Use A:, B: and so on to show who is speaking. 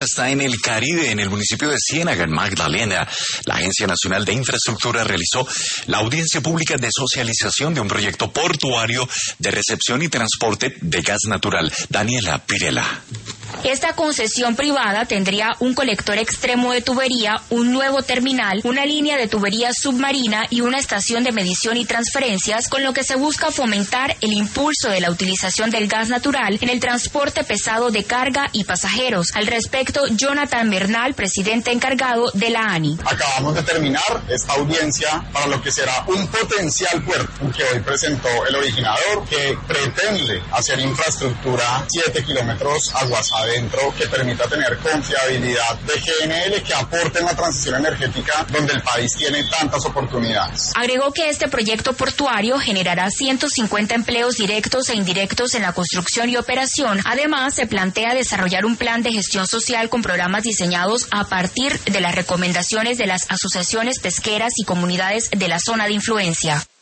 A: está en el Caribe, en el municipio de Ciénaga, en Magdalena. La Agencia Nacional de Infraestructura realizó la audiencia pública de socialización de un proyecto portuario de recepción y transporte de gas natural. Daniela Pirela.
B: Esta concesión privada tendría un colector extremo de tubería, un nuevo terminal, una línea de tubería submarina y una estación de medición y transferencias, con lo que se busca fomentar el impulso de la utilización del gas natural en el transporte pesado de carga y pasajeros. Al respecto, Jonathan Bernal, presidente encargado de la ANI.
C: Acabamos de terminar esta audiencia para lo que será un potencial puerto que hoy presentó el originador, que pretende hacer infraestructura 7 kilómetros aguas adentro, que permita tener confiabilidad de GNL, que aporte en la transición energética donde el país tiene tantas oportunidades.
B: Agregó que este proyecto portuario generará 150 empleos directos e indirectos en la construcción y operación. Además, se plantea desarrollar un plan de gestión social con programas diseñados a partir de las recomendaciones de las asociaciones pesqueras y comunidades de la zona de influencia.